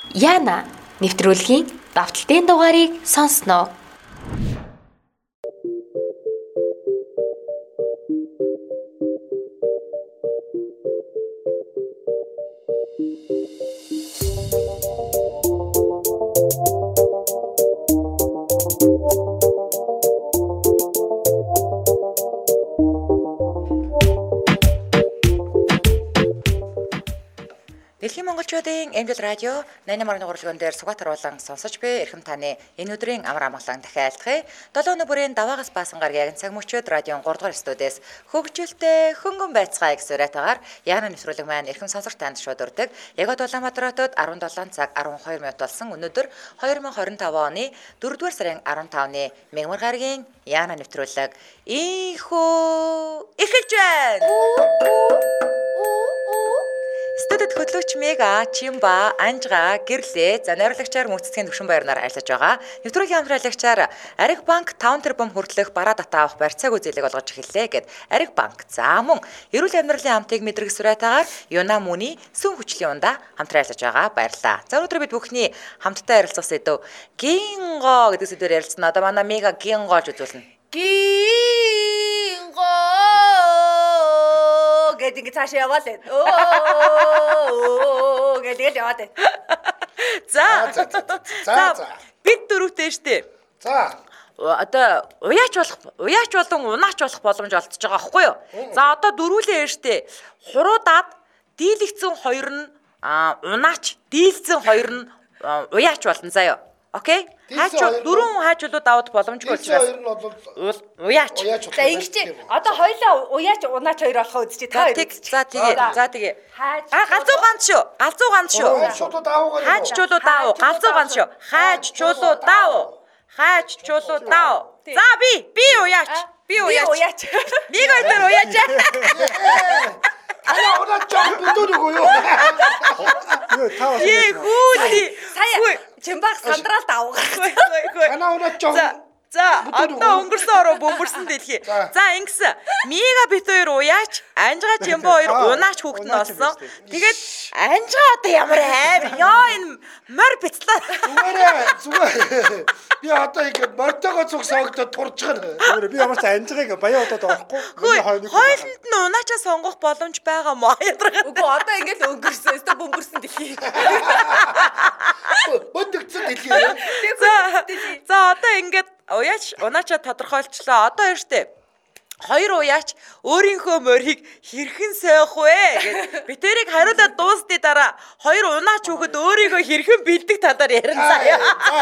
Яна нэвтрүүлгийн давталтын дугаарыг сонсноо. Дэлхийн монголчуудын Эмдэл радио 88.1 урлагийн дээр сугаатар болон сонсож буй эрхэм таны энэ өдрийн амар амгалан дахиалдахыг 7 өнөө бүрийн даваагаас баасан гаргийн цаг мөчөөд радион 3 дугаар студиэс хөгжилтэй хөнгөн байцгаая гэсэн уриатаагаар Яна нэвтрүүлэг маань эрхэм сонсогч танд шууд урдаг. Яг Улаанбаатар хотод 17 цаг 12 минут болсон өнөөдөр 2025 оны 4 дугаар сарын 15-ны мягмар гаргийн Яна нэвтрүүлэг ийхүү эхэлж байна. Студид хөтлөгч Мега, Чимба, Анжга, Гэрлээ, за найруулагчаар мөнцгийн төвшин баярнаар ажиллаж байгаа. Нэвтрүүлгийн хамтраалагчаар Ариг банк 5 тэрбум хүртэлх бараа дата авах барьцааг үзүүлэг олгож эхэллээ гэд Ариг банк за мөн эрүүл амьдралын хамтыг мэдрэг сураатаагаар Юна Муни сүм хүчлийн ундаа хамтран ажиллаж байгаа. Баярлалаа. За өнөөдөр бид бүхний хамтдаа ярилцах сэдв гинго гэдэг сэдвээр ярилцсан. Одоо манай Мега гингоож үзүүлнэ. Гинго гэдэг цаашаа яваад байна. Оо гэдэг яваад байна. За. Бид дөрөвтэй штэ. За. Одоо уяач болон унаач болох боломж олдсож байгаа байхгүй юу? За одоо дөрүүлээ штэ. Хуруудаад дийлэгцэн хоёр нь унаач, дийлцэн хоёр нь уяач болно заяа. Окей? Дөрвөн хаажлууд даваад боломжгүй учраас уяач. За ингэж одоо хоёлаа уяач унаач хоёр болох үзчих та. За тэгээ. Галзуу ганц шүү. Хааж чулуу даав. Галзуу ганц шүү. Хааж чулуу даав. За би уяач. Нэг хоёр уяач. Ана унаач бүдүүг юу? Хөөе. Сая Чимбаг сандраал даав. Ана унаач. За одоо өнгөрсөн ороо бөмбөрсөн дэлхий. За ингэсэн. Мега бит хоёр уяач, Анжга Чимбо хоёр унаач хүүхэд нь олсон. Тэгээд Анжга одоо ямар аим ёо энэ мор бицлаа. Зүгээр. Би одоо ингэ мортогоо цуг соогдоод турж байгаа. Би ямар ч Анжгаыг баяа удаад орохгүй. Хойлонд нь унаачаа сонгох боломж байгаа мó ядраа. Үгүй одоо ингэ л өнгөрсөн. Өстө бөмбөрсөн дэлхий. Өндөгцөн дэлхий. За одоо ингээд уяач унаачаа тодорхойлчлаа. Одоо штэ. Хоёр уяач өөрийнхөө морийг хэрхэн сойх вэ гэд битэрийг хариулаад дуусны дараа хоёр унаач хүүхэд өөрийгөө хэрхэн бэлдэх талаар ярина заяа.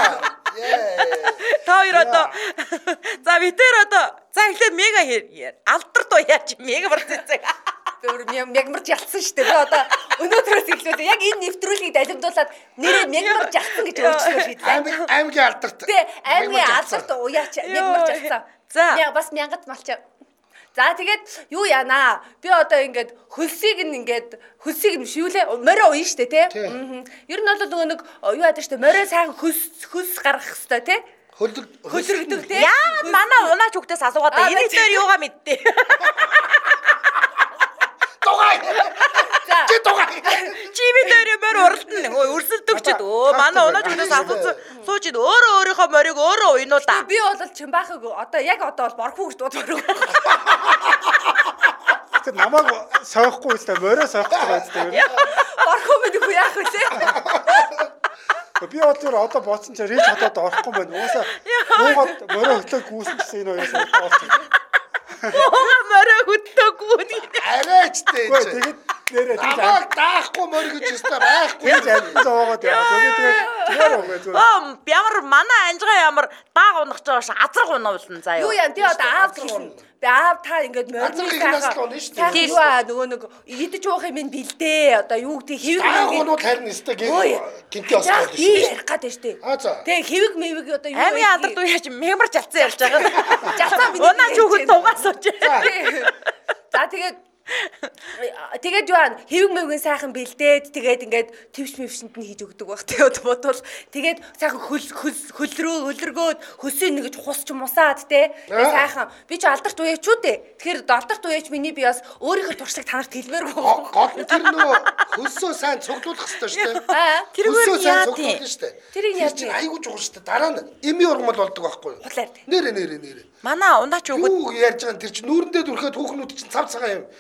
Та хоёр одоо за битэр одоо за эхлээд Мега алдарт уяач Мега барцдаг. Мягмарч ялцсан шүү дээ. Би одоо өнөөдрөөс эхлээд яг энэ нэвтрүүлгийг далимдуулаад нэрээ мягмарч ялцсан гэж өөрчлөө шийдлээ. Аймгийн алдарт. Тэ аймгийн алдарт уяач мягмарч ялцсан. За бас мянгат малчаа. За тэгээд юу яана? Би одоо ингээд хөлсийг шивлээ морио уян штэ тий. Ер нь бол нөгөө нэг юу яадаг штэ морио сайн хөлс гаргах хэвээр тий. Хөлрөгдөг тий. Яа манай унаач хүүхдээс асуугаад энэ дээр юугаа мэдтээ. Тугай. Чи тугай. Чи би дээр морь уралдан өрсөлдөгчд. Манай унаач хүүхдээс асуусан суучид өөрийнхөө морийг өөрөө уйнуулаа. Би бол Чимбахыг одоо бол борхуу гэж дуудах. Тэг намайг сойхгүй үстэй морой сойхгүй байгаа үстэй. Борхуу мэдгүй яах вэ? Би одоо боцсон чи рич хотод орохгүй байна. Уусаа муугаад морой хөтлөө гүйсэн гэсэн энэ хоёроос болчихсон. Морой хөтлөөгүй. Арайчтэй. Тэгээд нэрээ даахгүй морь гэж өстой байхгүй. зовоогоод яа. Ямар манай Анжга ямар дааг унах ч байгаа азрах унуулна заяа. Юу яа, би одоо аав гэсэн. Би аав та ингээд морины сайхан нөгөө нэг идэж уух юм бэлдээ. Одоо юу гэдэг хэвэг даагуунууд харин өстой гинти осгоо шүү. Ярих гэдэг штэ. Тэг хэвэг мэвэг одоо юу амийн алдарт уяач мягмар жалцсан ярьж байгаа. Жалцсан миний. Унаач хүүхэд дугаас сууж. За тэгээд Тэгээд юу аа хэвэг мөвгийн сайхан бэлдээд тэгээд ингээд твш мөвшөнд нь хийж өгдөг баг тэгээд бодвол тэгээд сайхан хөлргөөд хөсөө нэгж хусч мусаад те сайхан би ч алдарт уяачуу дээ. Тэгэхээр алдарт уяач миний би бас өөрийнхөө туршлаг танарт хэлмээргүй. Гол нь тэр нөгөө хөлсөө сайн цуглуулах хэрэгтэй шүү дээ. Тэргээр яа тийм. Тэрийг яа чинь айгуу жугал шүү дээ. Дараа нь эми ургамал болдог байхгүй юу? Нэрэ. Манай ундаач өгöd юу ярьж байгаа тэр чинь нүүрэндээ дүрхээд хүүхнүүд чинь цав цагаан юм.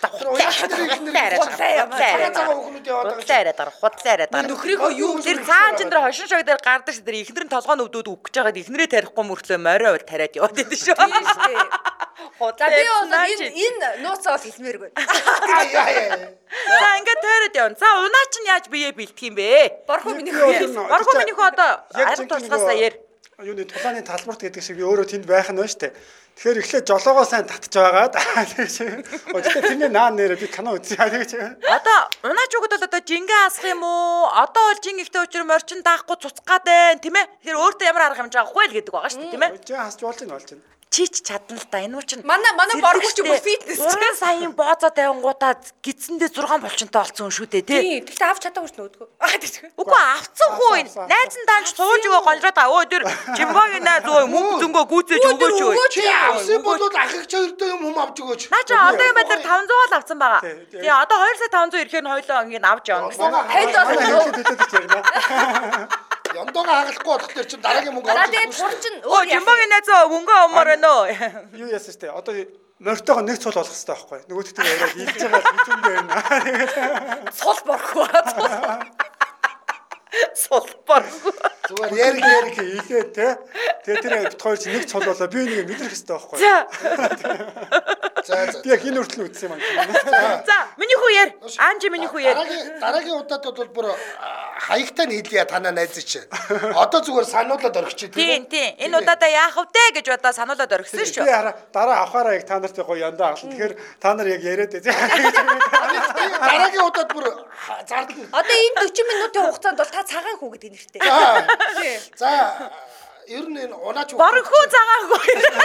Худлаа яриад байгаа. Нөхрийнхөө юу тэр цаан чин дээр хошин шог дээр гардаг ш тэр ихнэр нь толгойн өвдөд үгэж байгаад ихнэрээ тарихгүй мөртлөө морой бол тариад яваад байдаг шүү. Тийм шүү. За би бол энэ нууцаа хэлмээргүй. За ингээд тариад явна. За унаа чинь яаж бие бэлтэх юм бэ? Борхоо минийхөө одоо ард тусгаасаа яар. Юуны тулааны талбарт гэдэг шиг би өөрөө тэнд байх нь байна шүү дээ. Тэгэхээр эхлээд жолоогоо сайн татж байгаад өчтөө тэний наан нэрээ би кино үзье гэж. Одоо унаач өгöd бол одоо жингээ асах юм уу? Одоо бол жин ихтэй өчр морчин даахгүй цуцгаад байна, тийм ээ? Тэгэхээр өөртөө ямар арга хэмжээ авахгүй л гэдэг байгаа шүү дээ, тийм ээ? Жин хасч болж байна. Чич чадна л да. Энэ үчин манай боргоч бүр фитнес. 6 саяын боозоо тавингуудаа гидсэндээ 6 болчонтой олцсон шүү дээ, тий. Тэгтээ авч чадаагүй ш нөөдгөө. Үгүй авцсан хүү энэ. Найз нь даанч сууж өгөө гонжоод өө тэр Жимбогийн найз өө мөнгө зөнгөө гүйцээж өгөөч өө. Чи авсан бол ах их хоёртой юм авч өгөөч. Наа чи одоо юм дээр 500 л авсан байгаа. Тий одоо 2 сая 500 ирэхээр хоёлоо ингэ авч явна гэсэн. Яндоога хагалахгүй болохоор чи дараагийн мөнгө авч. За тэгээд хурчин өө Жимбогийн найз мөнгө өмөр байна уу? Юу яасан штэ. Одоо морьтойгоо нэг цул болох хэрэгтэй байхгүй. Нөгөөдөө яриад илж байгаа битүүндээ байна. Сул борхгүй. Сулбар. Зүгээр яриг илээ те. Тэгээ тэр бит хоёр чи нэг цул болоо би нэг мэдрэх хэрэгтэй байхгүй. За. Би яг энэ хүртэл үзсэн юм аа. За, миний хүү яар. Анжи миний хүү яар. Дараагийн удаад бол бүр хаягтай нь хэлье танаа найз чи. Одоо зүгээр сануулаад орхич тийм. Энэ удаадаа яах вэ гэж бодоо сануулаад орхисон шүү. Би дараа авахаараа яг та нарт гоё яндаа аглаа. Тэгэхээр та нар яг яриад ээ. Дараагийн удаад бүр зардал. Одоо энэ 40 минутын хугацаанд бол та цагаан хүү гэдэг нэртэй. За ер нь энэ унаач борхоо цагаагүй.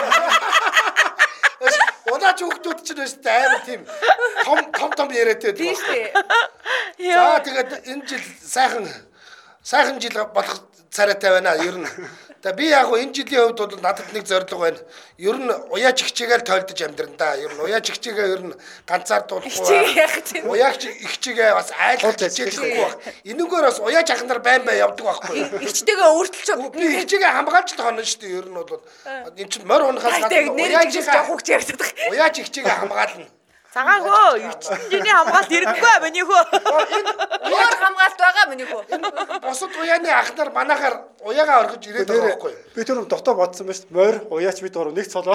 Унаач хүүхдүүд ч нэстэй амар тийм том яриатэй байдаг. Тийм шүү. За тэгээд энэ жил сайхан жил болох царайтай байна ер нь. За би яг энэ жилийн хувьд бол надад нэг зорилго байна. Ер нь уяач ихчээгээл тойлдож амьдрна да. Ер нь уяач ихчээгээ ер нь ганцаар дуулахгүй. Уяач ихчээгээ бас айлгаж хичээлэхгүй баг. Энэгээр бас уяач ахнаар байн явдаг байхгүй. Ихчтэйгээ өөртөлч би ихчээгээ хамгаалж л хонно шүү дээ. Ер нь бол энэ чинь морь унахаас гадна уяач жоохогч ярьдаг. Уяач ихчээгээ хамгаална. Цагаан хөө, ичтний хамгаалт хэрэггүй миний хөө. Өөр хамгаалт байгаа миний хөө. Босод уяаны ахнаар манахаар уяагаа орхиж ирээд байгаа байхгүй. Би тэр дотоо бодсон байж морь уяач бид гурав нэг цол бол.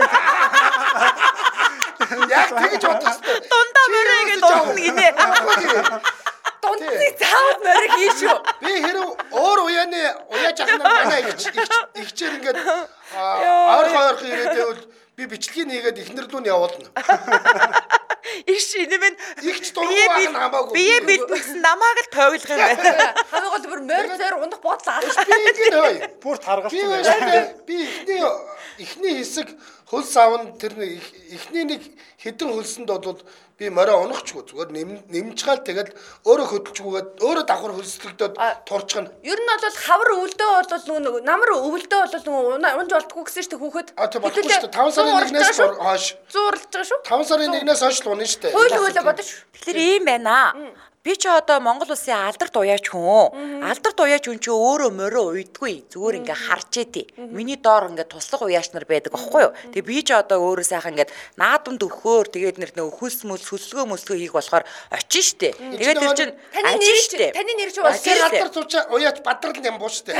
Яг тэгж бодсон. Дундаа морь гэж дуусна гинэ. Дундны цаавд морь хийшүү. Би хэрэг өөр уяаны уяач ахнаар манай ихчээр ингээд ойрхон ирээд байвал би бичлэгийг хийгээд ихнэр лүү нь явуулна. Иш инэвэн ихч дургуй хамаагүй. Бие бэлтгэсэн намааг л тойлох юм байна. Хамаг бол бүр морь зэр ундах бодлоо алах. Би ингэ хөөе. Бүр таргалсан. Би ихний хэсэг хөлс авна тэр ихний нэг хэдэн хөлсөнд бол би морой унахчгүй зүгээр нэмжгаал тэгэл өөрөө хөдөлжгүйгээд өөрөө давхар хөлслөгдөд турчгана. Ер нь бол хавар өвөлдөө бол намар өвөлдөө бол унж болтгүй гэсэн шүү дээ хүүхэд. Тэгэхгүй шүү дээ 5 сарын 1-ээс хойш зуурлаж байгаа шүү. 5 сарын 1-ээс хойш л унна шүү дээ. Хууль өвөлөө бодож. Тэгэхээр ийм байна. Би ч одоо Монгол улсын алдарт уяач хүн. Алдарт уяач хүн чи өөрөө морой уйдгүй. Зүгээр ингээ харж идэв. Миний доор ингээ туслах уяач нар байдаг аахгүй юу? Тэгээ би ч одоо өөрөө сайхан ингээ наадамд өгөхөөр тэгээд нэр нэг хөлс мөс хөсгөө хийх болохоор очин штэ. Тэгээд тэр чин таны нэр чи бол алдарт уяач бадрал юм буу штэ.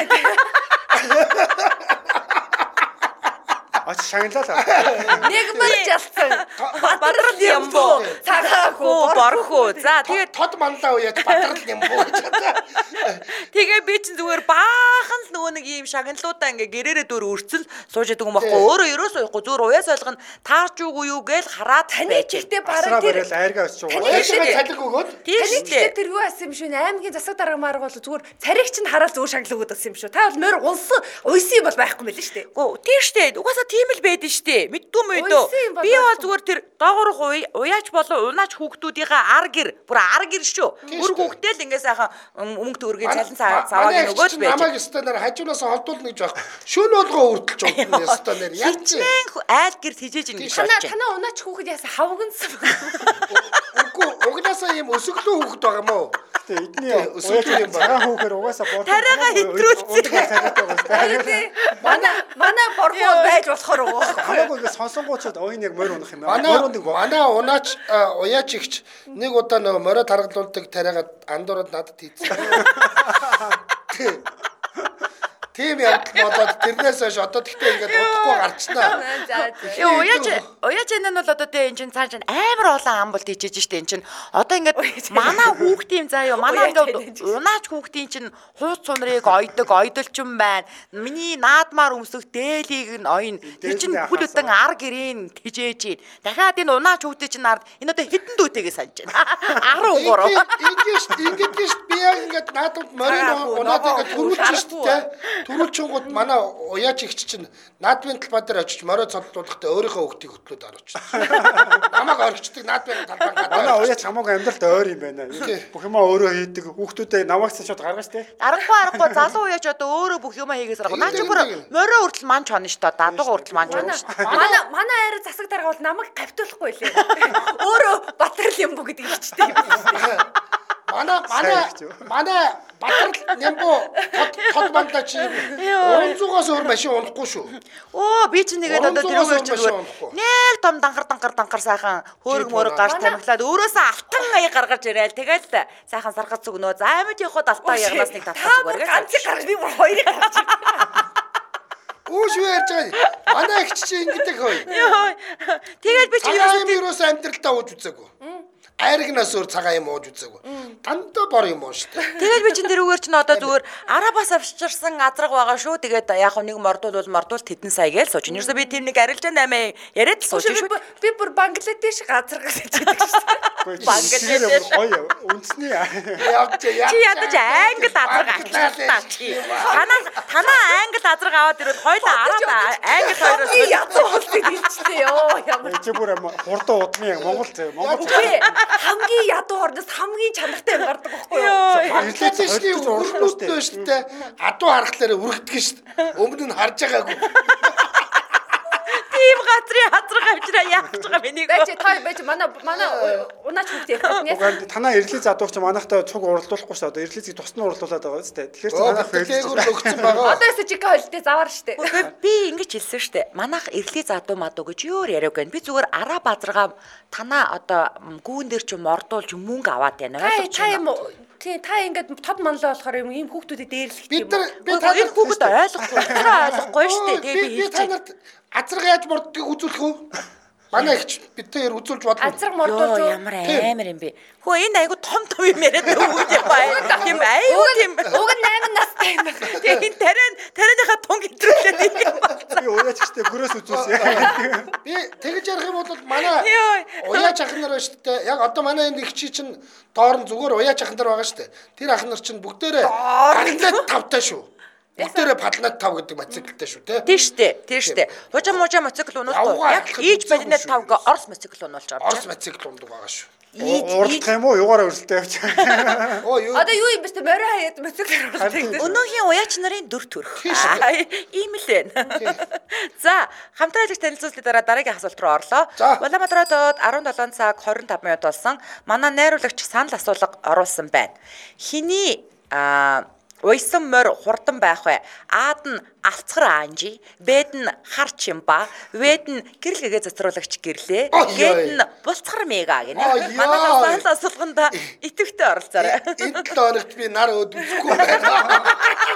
Шагналаа. Нэг мөр жалсан. Бадрал юм буу. Цагаагүй борхоо. За тэгээд тод манлаа уяач бадрал юм буу гэж. Тэгээ би чинь зүгээр баахан л нөгөө нэг юм ийм шагналуудаа ингээ гэрээрээ дөр үрцэл сууж идэг юм баггүй. Өөрөө ерөөсөө явахгүй зүгээр уяас ойлгоно таарч үгүй юу гээл хараад байж. Гэхдээ бараг тэр айргаа очиж байгаа. Цалиг өгөөд. Тэгэхдээ тэр юу асан юм шүү. Аймгийн засаг дарга марга бол зүгээр цариг чинь хараад зүгээр шагнал өгöd болсон юм шүү. Та бол морь уйсан юм бол байхгүй мэл шүү дээ. Гөө тийм шүү дээ. Угаасаа тийм л байдэн шүү дээ. Мэддүү мэдөө. Би бол зүгээр тэр доогоорх уяач болон унаач хүүхдүүдийнхээ ар гэр бүр ар гэр шүү. Бүр хүүхдтэй л ингээ сайхан мөнгө төгрөгийн цалин цавааг нөгөөд байж. Намайг өстөнөр хажуунаас холдуулна гэж байна. Шүн болгоо үрдэлж байгаа өстөнөр. Яаж айл гэр хижээж ин гэж бодож байна. Танаа унаач хүүхэд яасан хавгансан. Үгүй угнаасаа юм өсөглөө хүүхэд байгаа юм уу? Эдний өсөглөө юм байгаа хүүхээр угаасаа бод. Тараага хэтрүүлсэн. Манай боргоо байж болохоор уу. Хамаагүй ингээ сонсонгуучууд оюун яг морь унах юм аа. Манай унаач уяач игч нэг удаа нөгөө морио таргалуулдаг тариагаад андуураад надад хийцэн. Тийм явдал болоод тэрнээс хойш одоо тэгтээ ингээд удахгүй гарчнаа. Уяач энэ нь бол одоо тэ эн чин цааш амар олон ам бол тийжэж штэ эн чин. Одоо ингээд манай хүүхдийн заяа манай ингээд унаач хүүхдийн чин хууц сунрыг ойдолчин байна. Миний наадмаар өмсөх дээлийг нь оён. Тэр чин бүл өдөн ар гэрийн тижээж. Дахиад энэ унаач хүүхдийн чин ард энэ одоо хэдэн дүүтэйгээ санаж байна. 13. Ингээд би ингээд наадмад морин унаад ингээд төрүүлж штэ. Төрүүлчингууд манай уяач игч чинь наадмын талбай дээр очиж морио цодлуулахдаа өөрийнхөө хүүхдийг хөтлөөд орж. Намайг орчдөг наадмын талбай гадаа. Манай уяач хамаагүй амьдралд ойр юм байна. Бүх юмаа өөрөө хийдэг. Хүүхдүүдээ намаагч шууд гаргаж тээ. Аргагүй залуу уяач одоо өөрөө бүх юмаа хийгээс арга. Наа чи бүр морио хүртэл манч хонно шүү дээ. Дадууга хүртэл манч хонно шүү дээ. Манай айр засаг дарга бол намайг гавтуулахгүй лээ. Өөрөө батрал юм бүү гэдэг ихчтэй юм байна. Манай батрал нэмбо тод мандаа чи 300-аас өөр машин унахгүй шүү. Оо би чи нэгээд одоо тэрүүгээр чи нэг том данхар сайхан хөөрг мөрөг гарч тамхилаад өөрөөсөө алтан аяг гаргаж ирээл тэгэл сайхан саргац өгнөө. За амьд явахад алтан аяганаас нэг татах зүгээр. Ганцыг гарч би бүр хоёрыг гарч. Ууш ярьж байгаа. Манай ихч чи ингэдэг хөөе. Тэгэл би чи ерөөсөө амьдралтаа ууж үзээгүй. Айргнаас өөр цагаан юм ууж үзээгүй. Дандаа бор юм уу штэ. Тэгэл би чин тэрүүгээр чин одоо зүгээр арабаас авчирсан азраг байгаа шүү. Тэгээд яг нэг мордуул тэдэн сая гээл сууж. Юусе би тэр нэг арилжаа 8 яриад л сууж шүү. Би бүр Бангладеш газар гэж хэлдэг шүү. Бангладеш гоё үндэсний чи ядаж англи азраг авчихлаа чи. Танаа англи азраг аваад ирвэл хоёлаа араб англи хоёроос ядуу болчих хэлчихлээ ёо. Ямар чи бүр хурдан удмын Монгол хамгийн ядуу орноос хамгийн чанартай юм гардаг байхгүй юу? Бангладешний өргөнүүдтэй шүү дээ. Адуу харахлаараа өргөдөг шүү дээ. Өмнө нь харж байгаагүй. Тийм газрын хазраг авчраа яах гэж байгаа миний. Байж манай унаач хүүхдээ хэлдэг. Танаа эрлийн задуугч манайхтай цуг уралдуулахгүй шүү. Одоо эрлизийг тусна уралдуулаад байгаа шүү дээ. Тэгэхээр танаа фэйлгүүр өгсөн байгаа. Одоо эсэжиг холдөө завар шүү дээ. Би ингэж хэлсэн шүү дээ. Манайх эрлийн задуу мадуу гэж өөр яриаг байна. Би зүгээр араб азрага танаа одоо гүүн дээр ч мордуулж мөнгө аваад байна. Та ингээд тод манлаа болохоор ийм хүүхдүүдэд дээрлэх юм. Би энэ хүүхэд ойлгохгүй шүү дээ. Тэгээ би танарт азраг яаж морддгийг үзүүлэх үү? Манай ихч бидээр үзүүлж бодлоо. Азраг мордуулж ямар амар юм бэ? Хөө энэ айгу том юм яриад өгөөд юм бай. Тийм айгу тийм. Уг нь 8 настай юм. Тэгээ тариныхаа тун гэтрүүлээд юм байна. Би уяачтай гөрөөс үзүүлсэн. Би тэгж ярих юм бол манай уяач ах нар байна шүү дээ. Яг одоо манай энэ ихчи чинь доор нь зүгээр уяач ах нар байгаа шүү дээ. Тэр ах нар чинь бүгдээрээ Бангладеш тавтай шүү. Бүгдээрээ Падланат 5 гэдэг мотоциклтэй шүү те. Тийм штэ. Хужаа мотоцикл унуулахгүй. Яг ийж Падланат 5 гэ Орос мотоцикл унуулж байгаа. Орос мотоцикл ундаг байгаа шүү. Уралдах юм уу? Югаараа өрсөлдөй явж. Одоо юу юм бэ? Морь хаяад мотоцикл уралдаг. Өнөөгийн уяач нарын дүр төрх. Ийм л байна. За, хамтран ажиллаж танилцуулсны дараагийн асуулт руу орлоо. Улаанбаатарт 17 цаг 25 минут болсон. Манай найруулагч санал асуулга оруулсан байна. Хиний уйсан морь хурдан байх вэ? Аад нь алцгар аанжи, бэд нь хар чимба, вэд нь гэрэлгээ цацруулагч гэрлээ. Гээд нь булцгар мега гинэ. Манай санал асуулганда итэвхтэй оролцоорой. Энэ 7 хоногт би нар өд үзэхгүй байна.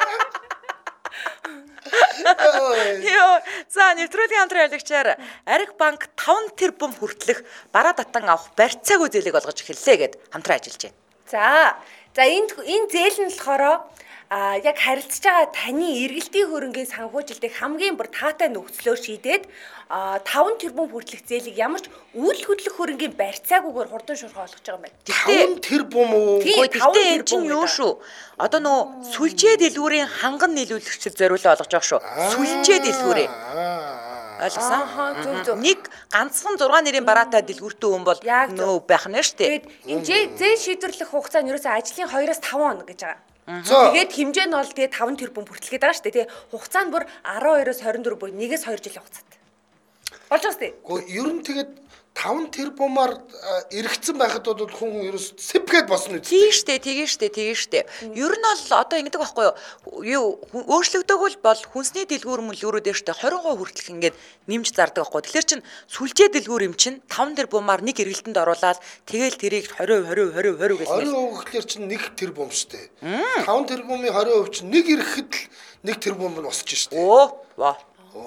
За нэвтрүүлгийн хамтран ярилцгаар Ариг банк 5 тэрбум хүртэлх бараа татан авах барьцааг үзэлэг олгож эхэллээ гэд хамтран ажиллаж байна. За энэ зээл нь болохоор яг харилцаж байгаа таны эргэлтийн хөрөнгөний санхүүжилтийг хамгийн бүр таатай нөхцлөөр шийдээд 5 тэрбум хүртэлх зээлийг ямар ч үйл хөдлөх хөрөнгөний барьцаагүйгээр хурдан шуурхай олгож байгаа юм байна. 5 тэрбум уу? Гэхдээ энэ чинь юу шүү? Одоо нөө сүлжээ дэлгүүрийн ханган нийлүүлэгчд зориулсан олгож байгаа шүү. Сүлжээ дэлгүүрээ. Ойлгосон? Нэг ганцхан 6 нэрийн бараатай дэлгүүртэй хүн бол нөө байх нь шүү дээ. Тэгээд энэ зээл шийдвэрлэх хугацаа нь ерөөсөө ажлын 2-5 хоног гэж байгаа. Тэгээд хэмжээ нь бол тэгээд 5 тэрбум хүртэлгээд байгаа шүү дээ. Тэгээ хугацаа нь бүр 12-оос 24 буюу 1-2 жилийн хугацаатай. Болж байгаа шүү дээ. Гэхдээ ер нь тэгээд 5 тэрбумаар эргэцэн байхад бол хүн ерөөс сэпгээд босно үү? Тэгээ штэ. Ер нь бол одоо ингэдэг байхгүй юу? Өөрчлөгдөг бол хүнсний дэлгүүр мөлгүүрүүд штэ 20% хүртэлх ингээд нэмж зардаг байхгүй. Тэгэхээр чин сүлжээ дэлгүүр юм чин 5 тэрбумаар нэг эргэлтэнд оруулаад тэгэл тэрийг 20 гэж 20% гэхэлэр чин 1 тэрбум штэ. 5 тэрбумын 20% чин нэг эрэхэд л 1 тэрбум нь босч штэ. Оо.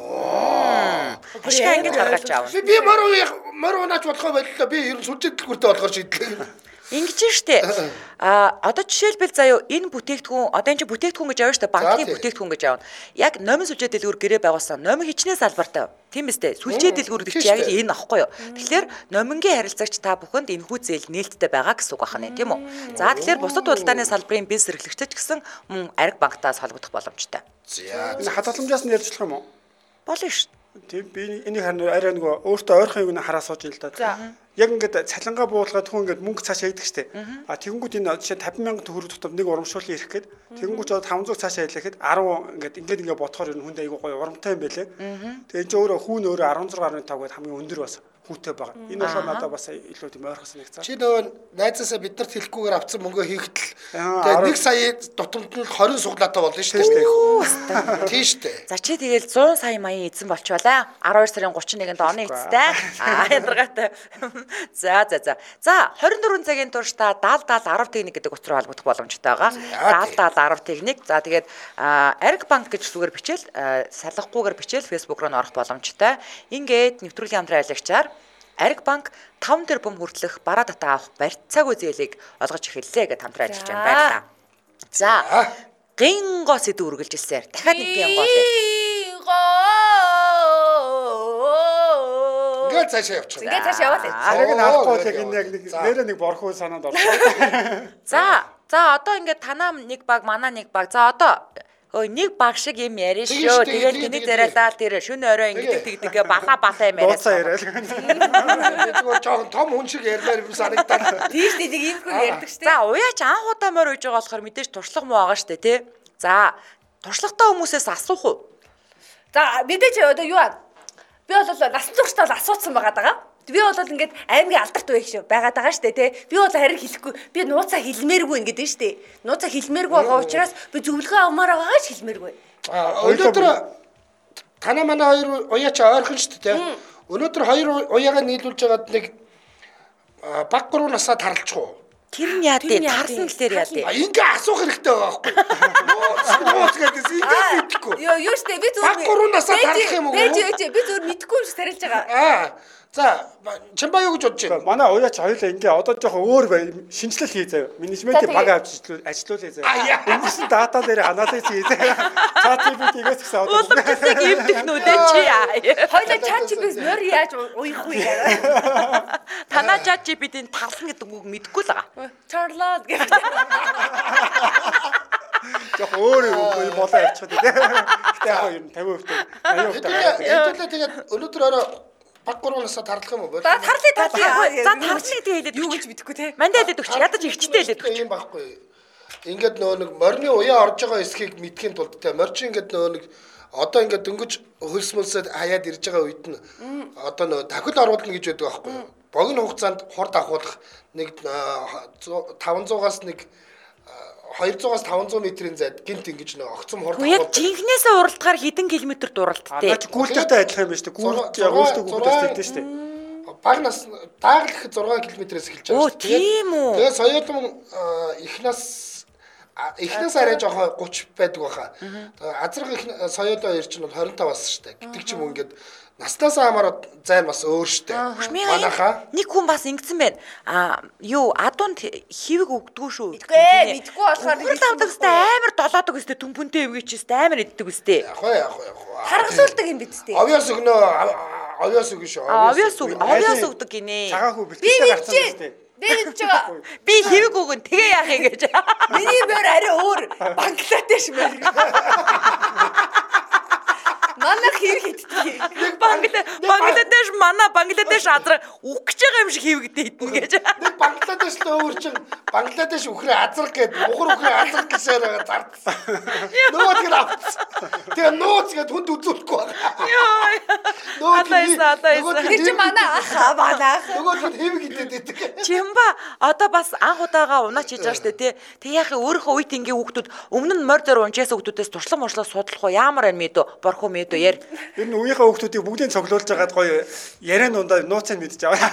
Ашиг ингэж гаргаж авна. Би мороо наач болохоо байлаа. Би ер нь сүлжээ дэлгүүртээ болгоор шийдлээ. Ингэж штэ. Одоо жишээлбэл заяа энэ бүтээгдэхүүн одоо энэ бүтээгдэхүүн гэж авна штэ банкны бүтээгдэхүүн гэж авна. Яг номын сүлжээ дэлгүүр гэрээ байгуулсан. Номын хичнээн салбартай. Тийм биз дээ. Сүлжээ дэлгүүр гэж яг энэ ахгүй юу. Тэгэхээр номингийн харилцагч та бүхэнд энэхүү зээл нээлттэй байгаа гэсэн үг байна тийм үү. За тэгэхээр бусад худалдааны салбарын бизнес эрхлэгчтэй ч гэсэн мөн Ариг банктаас холбогдох боломжтой. За энэ хадгаламжаас нь ярьж болох юм уу? Болно шүү. Тийм би энийг харин арай нөгөө өөртөө ойрхон юуг нь хараа сууж ил та. Яг ингээд цалингаа буулгаад хүн ингээд мөнгө цаашаа идэх штеп. Тэгэнгүүт энэ жишээ 50,000 төгрөг тутамд нэг урамшуулын ирэх гээд тэгэнгүүт 500 цаашаа идлэхэд 10 ингээд бодохоор энэ хүнд айгүй гоё урамтай юм байлээ. Тэгээ энэ өөрөө хүүн өөрөө 16.5 гээд хамгийн өндөр бас хүүтэй байгаа. Энэ болохоор надад бас илүү тийм ойрхон санагцсан. Чи нөгөө найзаасаа биднэрт хэлэхгүйгээр авсан мөнгөө хийгтэл тэгээ 1 сая дутамд нь 20 суглаатай болно шүү дээ. Тийм шүү дээ. За чи тэгэл 100 сая маягийн эзэн болчихволаа. 12 сарын 31-нд оны эцтэй. Яндаргатай. За 24 цагийн турш та 70-70 10 техник гэдэг утгаар холбогдох боломжтой байгаа. 70-70 10 техник. За тэгээд Ариг банк гэж зүгээр бичээл салахгүйгээр бичээл Facebook руу орох боломжтой. Ингээд нэвтрүүлгийн хамтран аялагчаар Ариг банк 5 тэрбум хүртэлх бараа татаа авах барьцаагүй зээлийг олгож эхэллээ гэж хамтран ажиллаж байна байлаа. За гинго сэдв үргэлжилсээр дахиад нэг гинго лээ. Ингээд цаашаа явчих. Ингээд цаашаа яваад. Ариг нь авахгүй яг энэ яг нэг нэрээ нэг борхоо санаанд орлоо. За одоо ингээд танаа нэг баг манаа нэг баг. За одоо нэг баг шиг юм яриа шүү. Тэгээд тэний зарайлаа тэр шөнө орой ингээд тэгдэг балаа юм яриа. Зүгээр жоохон том хүн шиг ярьлаар юм санагдаад. Тийш нэг юм хүн ярьдаг шүү. За уяач анх удаа морь үйж байгаа болохоор мэдээж туршлага муу байгаа шүү тий. За туршлагатай хүмүүсээс асуух уу? За мэдээж одоо юу аа? Би бол насан туршдаа бол асуусан байгаа даа. Би бол ингээд аймгийн алдарт үе шүү байгаад байгаа штэ тий. Би бол харин хэлэхгүй. Би нууцаа хэлмээргүй ингээд нь штэ. Нууцаа хэлмээргүй байгаа учраас би зөвлөгөө авмаар байгаач хэлмээргүй. Өнөөдөр танаа манай хоёр уяач ойрхон штэ тий. Өнөөдөр хоёр уяагаа нийлүүлж байгаад нэг баг 3 насаа тарлчих уу? Тэр нь яа дээ тарсан гэлээр яа дээ. Ингээ асуух хэрэгтэй байгаа байхгүй. Нууц гэдээс ингээ мэдэхгүй. Юу штэ би зүгээр баг 3 насаа тарлах юм уу? Би зүгээр мэдэхгүй юм шиг тарилж байгаа. За чамбаа юу гэж бодож байна? Манай уяач хоёулаа ингээ одоо жоохон өөр шинжилэл хий заяа. Менежментийн баг авч ажиллуулъя заяа. Эндсэн дата дээр анализ хий заяа. ChatGPT-гээс гэсэн одоо улсыг эвдэх нүдэ чи яа. Хоёулаа ChatGPT-с нөр яаж уйх вэ гэдэг. Танаа ChatGPT-ийн талсан гэдэг үг мэдэхгүй л байгаа. Чарлаад гэх. Яг өөр юм болоо явчихдаг тийм. Гэтэ яг юм 50%. Тэгээд өнөөдөр орой баг 3 насаа тарлах юм уу? За тарлаа. За тарлыг тэгээ хэлээд юу гэж мэдэхгүй те. Мандаа хэлээд өгч ядаж ихчтэй хэлээд өгч. юм байхгүй. Ингээд нөгөө нэг морины уяа орж байгаа эсхийг мэдхийн тулд те морч ингээд нөгөө нэг одоо ингээд дөнгөж хөлсмөлсөд хаяад ирж байгаа үед нь одоо нөгөө дахил оруулна гэж байдаг байхгүй. Богино хугацаанд хурд ахуулах нэг 500-аас нэг 200-аас 500 метрийн зайд гинт ингэж нэг огцом хурд яг жинхнээсээ уралдахаар хэдэн километр дуралдтэй. Гүйлдэртэй адилхан юм байна шүү дээ. Өөртөө гүйлдэртэй тэгдэж шүү дээ. Баг нас дааглах 6 км-ээс эхэлж байгаа шүү. Тийм үү. Тэгээ соёолон их нас эхнээс арай жоохон 30 байдаг баха. Азрах их соёлоо ирч нь бол 25 бас штэ. Гэдэг ч юм уу ингээд наснасаа хамаараад зайн бас өөр штэ. Манайхаа нэг хүн бас ингэсэн байна. Юу адуунд хивэг өгдгөө шүү. Мэдгүй болохоор авдагстай амар долоодог өстэй түмпүнтэй өвгийчээс амар иддэг өстэй. Яг. Харгасуулдаг юм биз дээ. Овёс өгнөө, овёс өгнө шүү. Овёс өгдөг гинэ. Цагаан хүү бэлтгэлтэй гарсан үстэй. Бэрэж байгаа. Би хивэг өгөн тэгээ яах юм гэж. Миний мөр арай өөр Бангладеш мөр. Манайх хэрэг иддэг. Бангладеш Бангладеш азраг үг гэж байгаа юм шиг хивэгдээ идэн гэж. Нэг Бангладеш л өөр чин Бангладеш үхрээ азраг гэдэг ухар үхрээ азраг гэсээр байгаа зардсан. Нууц гэж авсан. Тэгээ нууц гэж хүнд үзүүлэхгүй байгаа. Йоо. Тэр чи манай ах. Нөгөө хивэг идээд идэг. Чимба одоо бас анх удаага унаач хийж байгаа штэ тий. Тэг яхаа өөрийнхөө үйт ингээ хүүхдүүд өмнө нь морь зөр унчаас хүүхдүүдээс туршлага моршлоо судлах уу ямар юм мэдөө борхоо мэдөө яар. Тэр нь үеийнхээ хүүхдүүдийг бүгдийг цоглуулж байгаад гоё яриан дундаа нууцыг мэдж аваа.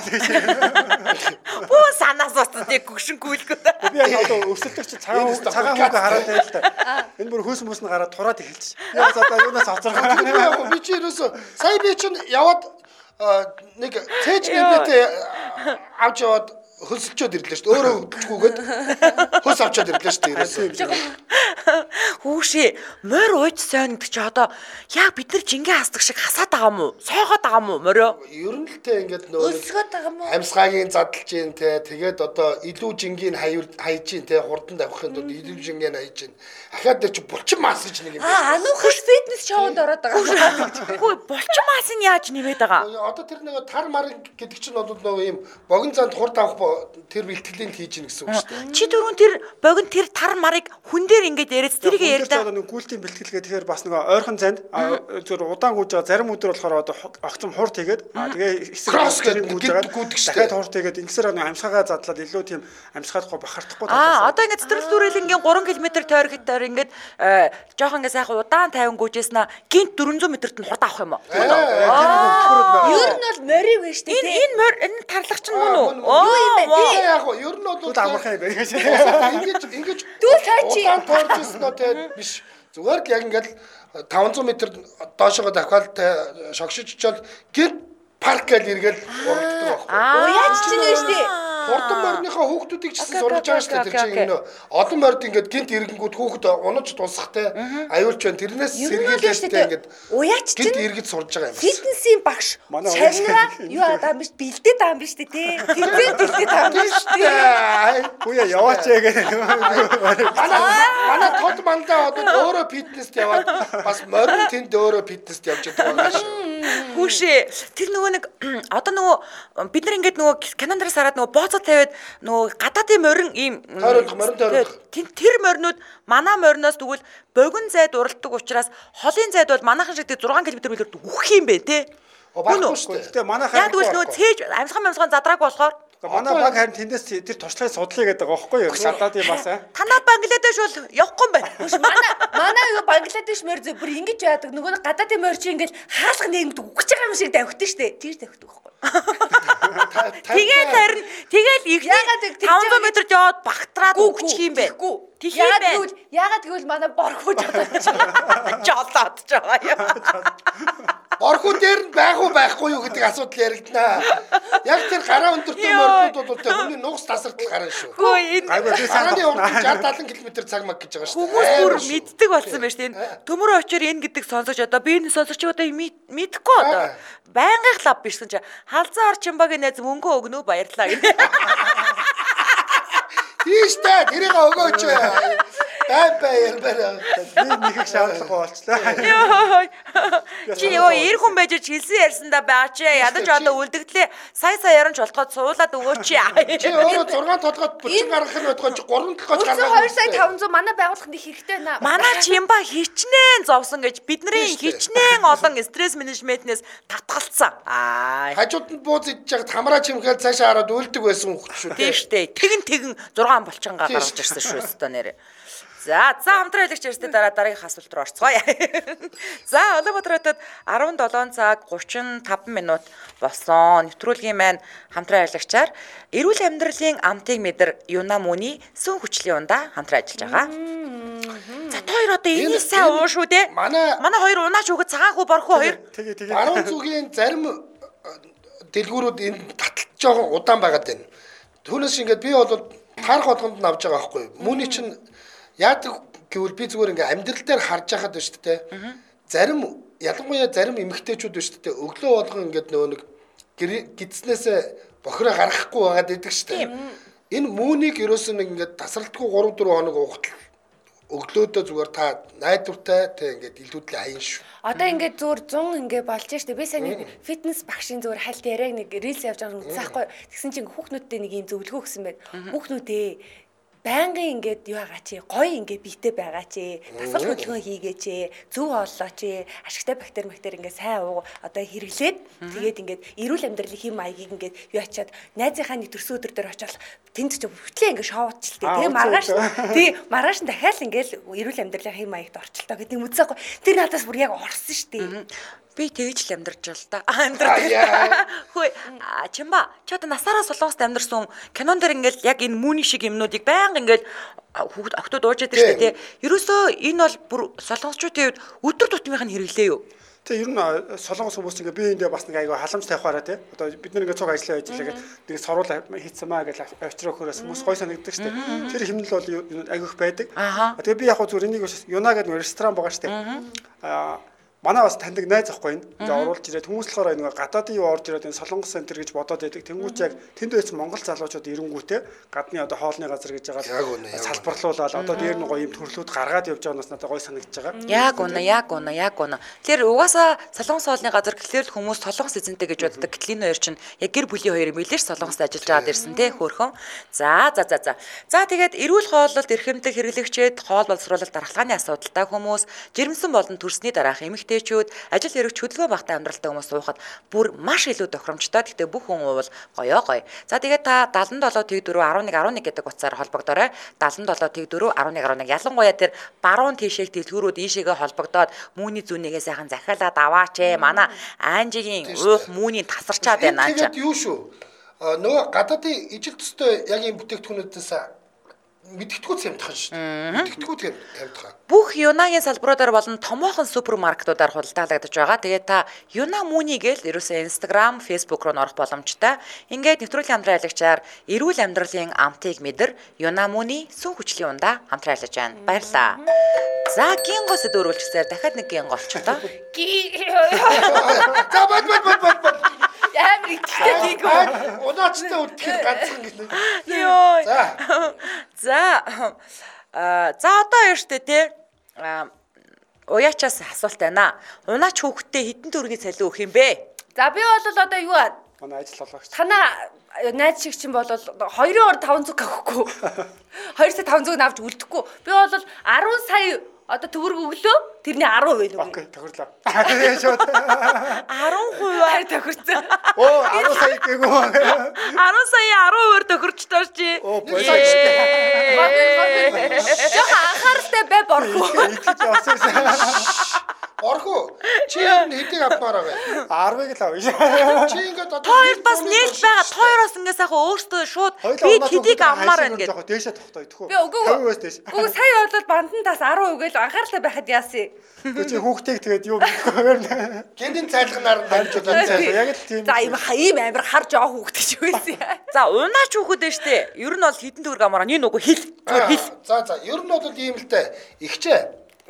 Буу санаас уцдаг гүшин гүйлгүүд. Би одоо өсөлтөгч цагаан хүүгээ хараад байл та. Энэ бүр хөөс мөс нь гараад тураад эхэлж. Би одоо юунаас авцрах. Би чи ерөөсөө сая би чинь яваад нэг цээж нэмэтэй авч яваад хөлсөлчөөд ирлээ шүү дээ. Өөрөө өгдөггүйгээд хөлс авчаад ирлээ шүү дээ. Хүүшээ морь ууж сайн гэдэг чи одоо яг бид нар жингээ хасдаг шиг хасаад байгаа юм уу? Сойгоод байгаа юм уу морио? Ер нь л те ингээд нөгөө өсгөөд байгаа юм уу? амьсгаагийн задлж гин те тэгээд одоо илүү жингийн хайж гин те хурдан давхихын тулд илүү жингийн хайж гин. Ахаад дээр чи булчин мас гэж нэг юм байна. Ануухаш фитнес шоунд ороод байгаа. Хөөе булчин мас нь яаж нэмээд байгаа? Одоо тэр нэг тар мар гэдэг чинь бол нөгөө юм богино занд хурд авах тэр бэлтгэлийн хийж гин гэсэн үг шүү дээ. Чи дөрөв тэр богино тэр тар марыг хүн дээр ингээд яриад тэрийг ярьлаа. Нэг гүйлтийн бэлтгэлгээ тэгэхээр бас нөгөө ойрхон занд зөв удаан гүйж байгаа зарим өдөр болохоор одоо огцом хурд хийгээд тэгээ кросс гэдэг гүйдэг шүү дээ. Дахиад хурд хийгээд ингэсээр нэг амьсгаагаа задлаад илүү тийм амьсгаахгүй бахардахгүй одоо ингээд цэцэрлэг зүрэлэнгийн 3 км тойрогтоор ингээд жоохон ингээд сайхан удаан 50 гүйжээснэ гинт 400 м-т нь хурд авах юм уу? Ер нь бол морийг вэ штэ. Энэ тарлагч нь мөн үү? Яг уу ер нь бол амархан юм байна. Ингэж дүү цаачи поржсноо те биш. Зүгээр л яг ингээд 500 м доошоо давхаал шогшиж очоод гинт парк гэж иргээл урагддаг байхгүй. Уяач чинь вэ штэ. Хурдан морныхоо хүүхдүүдийг ч гэсэн сурж байгаа шүү дээ. Тэр чинь нөө олон морд ингээд гинт ирэнгүүд хүүхд унаж тусах те аюулч байна. Тэрнээс сэргийлээстэй ингээд уяач чинь гинт иргэд сурж байгаа юм. Фитнесийн багш. Чанга юу адам биш бэлдээд байгаа юм биш үү те. Тэрвээ бэлдээд байгаа юм биш үү. Хүүя яваач гэх. Манай тод мандаа одоо өөрөө фитнест яваад бас морин тэнд өөрөө фитнест явж байгаа шүү. Хүүшээ тэр нөгөө нэг одоо нөгөө бид нар ингээд нөгөө календараас хараад нөгөө бооцоо тавиад нөгөө гадаадын морин ийм морин тойрох. Тэр моринууд манай мориноос тэгвэл богино зайд уралдаг учраас холын зайд бол манайхан шиг 6 км билүүр үхэх юм бэ те. Баггүй шүү дээ. Тэгээ манайхан яг тэгвэл нөгөө цээж амьсган задраг болохоор манай баг харин тэндээс тэр туршлагыг судлаа гэдэг байгаа байхгүй юу? Гадаад юм басаа. Танаа Бангладеш бол явахгүй юм байна. Манай юу Бангладеш морь зөв бүр ингэж яадаг. Нөгөө гадаадын морь чи ингэж хаалга нэмдэг үхэж байгаа юм шиг давхдаг штэ. Тэр давхдаг байхгүй. Тэгээд харин тэгэл их 500 м-д яваад багтраад үхчих юм бэ. Ягаад гэвэл манай борхоо жолоод байгаа юм. Борхоо дээр нь байхгүй юу гэдэг асуудал яригдана. Яг тэр гараа өндөртэй мордууд бол хүний нугас тасардал гарна шүү. Үгүй энэ гарааны урд 60-70 км цаг маг гэж байгаа шүү. Хүмүүс бүр мэддэг болсон байна шүү. Энэ төмөр очоор энэ гэдэг сонсож одоо би энэ сонсож одоо мэдэхгүй одоо байнгын лав биш гэж халзан орчимбагийн найз мөнгө өгнө баярлаа гэнэ. Тийштэй тэрийг өгөөч. Баяр. Би нэг их шаардлага болчлаа. Чи юу эр хүн байж хэлсэн ярьсандаа байгаа чи ядаж одоо үлдэгдлээ сая яранч болоход суулаад өгөөч. Чи өөрөө 6 толгойд булчин гаргах нь бодгоо чи 3 толгойд гаргах. 2 сая 500 манай байгууллаганд их хэрэгтэй байна. Манай чимба хичнээн зовсон гэж бидний хичнээн олон стресс менежментнээс татгалцсан. Хажууд нь бууз идж яхад хамраа чимхэл цаашаа хараад үлдэг байсан хөх шүү. Тийм штэ. Тэгэн 6 булчин гаргаж ирсэн шүү өстө нэрэ. За хамтран хэлэгч ярьсны дараагийн асуулт руу орцгоё. За Улаанбаатар хотод 17 цаг 35 минут болсон. Нэвтрүүлгийн маань хамтран хэлэгчээр эрүүл амьдралын амтыг мэдэр Юнамуни сүн хүчлийн ундаа хамтран ажиллаж байгаа. За хоёр одоо энэ сайн уу шүү дээ. Манай хоёр унаач өгöd цагаан хүү борхоо хоёр. Тэгээ. Баруун зүгийн зарим дэлгүүрүүд энэ таталт жоохон удаан байгаад байна. Түүнээс ингээд би бол таарах болгонд навж байгаа байхгүй юу? Мөний чинь яадаг гэвэл би зүгээр ингээ амьдрал дээр харж байхад байна шүү дээ. Зарим ялангуяа зарим эмэгтэйчүүд байна шүү дээ. Өглөө болгон ингээд нөгөө нэг гидснээсээ бохироо гаргахгүй байгаад идэг шүү дээ. Энэ мөнийг ерөөсөө нэг ингээд тасралтгүй 3-4 хоног уухтал өглөөдөө зүгээр та найдвартай тэг ингээд илүүдлээ хаян шүү. Одоо ингээд зүгээр 100 ингээд болж штэ. Би сайн нэг фитнес багшийн зүгээр хальт яриаг нэг рилс явж байгаа нь үзэхгүй. Тэгсэн чинь хүүхнүүдтэй нэг юм зөвлөгөө өгсөн байд. Хүүхнүүдээ байнгын ингээд юу байгаа чи гоё ингээд биетэй байгаа чи дасгал хөдөлгөөн хийгээч зөв хооллооч ашигтай бактери ингээд сайн ууг одоо хэрэглээд тэгээд ингээд эрүүл амьдралын хэм маягийг ингээд юу ачаад найзынхаа нэг төрсөн өдөр дээр очиод тэнд ч хөтлөө ингээд шоудчихлээ тэгээ маргааш дахиад ингээд эрүүл амьдралын хэм маягт орчлоо гэдэг юм үзээгүй тэр надаас бүр яг орсон штэ. Би тэгж л амьдарч л да. Хөөе чимба ч одоо насаараа солонгост амьдарсан кинон дээр ингээл яг энэ мууны шиг юмнуудыг байнга ингээл хүүхд октод ууж яадаг шүү дээ. Ерөөсөө энэ бол бүр солонгосчуудын хувьд өдөр тутмынх нь хэрэглээ юу? Тэгээ ер нь солонгос хүмүүс ингээ биеиндээ бас нэг айгаа халамж тавихаараа тий. Одоо бид нэг ингээ цуг ажиллаа байж байгаа нэг сорвол хийцэн маа гэж авчраа хөрөөс хүмүүс гой санагддаг шүү дээ. Тэр хэмнэл бол айгүйх байдаг. Тэгээ би яг хөө зүгээр энийг Юна гэдэг ресторан байгаа шүү дээ. Манай бас таньдаг найз ахгүй энэ оруулж ирээд хүмүүс болохоор нэг гадаадын юу орж ирээд энэ солонгос центр гэж бодоод байдаг. Тэнгүүч яг тэнд байсан монгол залуучууд ирэнгүүтээ гадны одоо хоолны газар гэж байгаа салбарлуулаад одоо дээр нь гоё юм төрлүүд гаргаад явж байгаа нас надад гоё санагдаж байгаа. Яг үнэ. Тэр угаасаа солонгос хоолны газар гэхлээр хүмүүс солонгос эзэнтэй гэж боддог. Гэтэл энэ хоёр чинь яг гэр бүлийн хоёр мэлэр солонгост ажиллаж байгаад ирсэн те хөөрхөн. За тэгээд эрүүл хооллолт эрхэмлэх хэрэглэгчид хоол боловсруулалт дархлааны асуудалтай хүмүүс жирэмсэн болон төрсний дараах эмэгтэйчүүд ажил хэрэгч хөдөлгөөн багтаа амьдралтай хүмүүс уухад бүр маш илүү тохиромжтой. Гэхдээ бүх хүн уувал гоё. За тэгээд та 77 тэг 4 11 гэдэг утсаар холбогдоорой. 77 тэг 4 11 ялангуяа тэр баруун тийшээ дэлгүүрүүд ийшээгээ холбогдоод мууны зүүнийгээ сайхан захиалаад аваач манай Анжигийн уух мууны тасарчаад байна аа. Тэгээд юу шүү? Нөгөө гадаадын ижил төстэй яг юм бүтээгдэхүүнүүдээс мэдгэдэггүй юмтхан шүү дээ. Мэдгэдэггүй юмтхан. Бүх Юнагийн салбаруудаар болон томоохон супермаркетуудаар худалдаалагдаж байгаа. Тэгээд та Юна Муни гээл ерөөсөө Instagram, Facebook руу орох боломжтой. Ингээд нэвтрүүлгийн хамтран аялагчаар эрүүл амьдралын амтыг мэдэр Юна Муни сүн хүчлийн ундаа хамтран аялагч байна. Баярлаа. За гингос дөрвөлжсээр дахиад нэг гинго олчихлоо. За бод. Амар ихтэй унаачтай үтгэх ганцхан гэлээ. Йоо. За одоо яаштай те уяачаас асуулт байна. Унаач хүүхдтэй хэдэн төгрөгийн цалин өгөх юм бэ? За би бол одоо юу аа? Манай ажил олгогч. Танаа найз шиг чинь бол 2-оор 500 авахгүй. 2 сая 500 авч үлдэхгүй. Би бол 10 сая одоо төгрөг өглөө тэрний 10% л өгнө. Окей, тохирлоо. Тэгээ шууд 10% тохирсон. Оо 10 сая гээгүү. 10 сая 10% тохирчтой чи. Оо боёо. Жоо анхааралтай бай борхоо. Итгэж явсан. Орхоо. Чи хэдийг авмаар байгаа вэ? 10-ыг л авъя. Чи ингээд одоо хоёр бас нээлт байгаа. Хоёроос ингээ сайхан өөртөө шууд би хэдийг авмаар байна гэдэг. Дээшээ тогтоё. Би үгүй сая бол бандантаас 10% гээл анхааралтай байхад яасан. Чи хүүхдийг тэгээд юу гэхээр гэнийн цайлганаар дамжуулаад яг л тийм. За ийм амар хар жоо хүүхдээ ч байсан. За унаач хүүхэд дээ штэ. Ер нь бол хэдэн төгрөг амаараа нэг үгүй хэл. За ер нь бол ийм л дээ. Ихчээ.